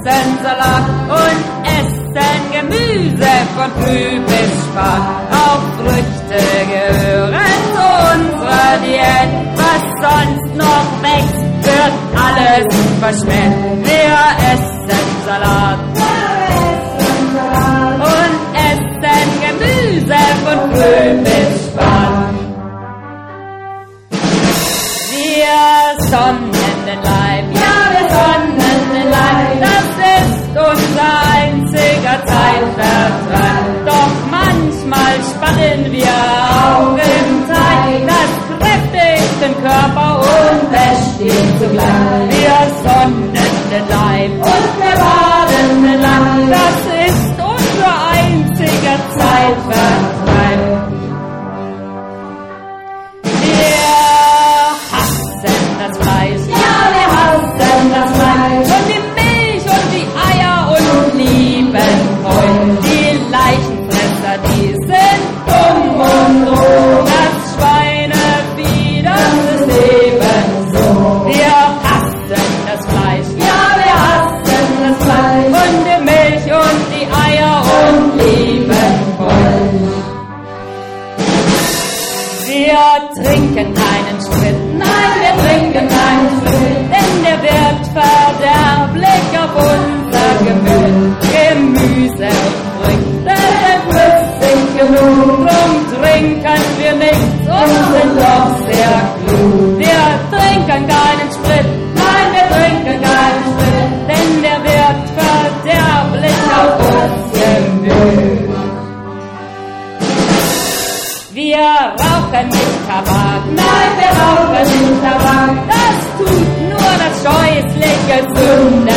essen Salat und essen Gemüse von früh bis spät. Auch Früchte gehören zu unserer Diät. Was sonst noch wächst, wird alles verschmäht. Wir essen Salat und essen Gemüse von früh bis spät. Wir sonnen den Leib, ja, wir sonnen den Leib, das ist unser einziger Zeitvertreib. Doch manchmal spannen wir auch im Teig, das kräftigt den Körper und wäscht ihn zugleich. Wir sonnen den Leib und wir baden den Leib, das ist unser einziger Zeitvertreib. Das Fleisch, ja, wir hassen das Fleisch und die Milch und die Eier und lieben Heu. Die Leichenfresser, die sind dumm und roh. Das Schweinevieh, das ist ebenso. Wir hassen das Fleisch, ja, wir hassen das Fleisch und die Milch und die Eier und lieben Heu. Wir trinken keinen Sprit, nein, wir trinken keinen Sprit, denn der wirkt verderblich auf unser Gemüt. Gemüse und Früchte sind flüssig genug, drum trinken wir nichts und sind doch sehr klug. Wir trinken keinen Sprit, nein, wir trinken keinen Sprit, denn der wirkt verderblich auf unser Gemüt. Wir rauchen nicht Tabak, nein, wir rauchen nicht Tabak, das tut nur das scheußliche Sünde.